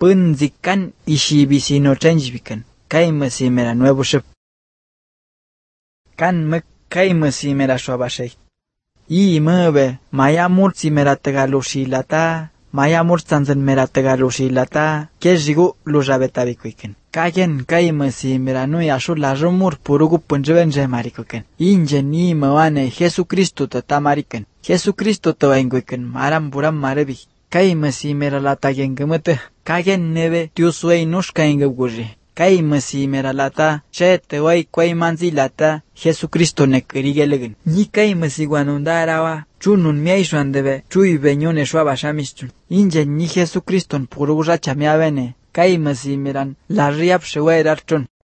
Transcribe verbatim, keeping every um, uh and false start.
pân zican ishi bisino chanjibican, kai masimera nuevo shep. Can mă kai masimera shoabashei. I măbe, mai amur simera tagalushilata, mai amur stanzan mera tagalushilata, kejigu lujabetabicuican. Kagen kai masimera nu ashur la jomur purugu punjvenje maricucan. Ingen i măane Jesucristo tatamarican. Jesucristo tawainguican, maram buram marabi. Kai masimera la tagengămătă, kagen neve tiusuei nușca ingăguji. Kai masimera lata, ce te oi coi manzi lata, Jesucristo ne cărigelăgân. Ni kai masiguanundarawa, chunun miai șoandeve, chui venione șoaba șamistun. Inge ni Jesucristo n puruja cea mea vene, kai masimeran, la riap șeua erarcion.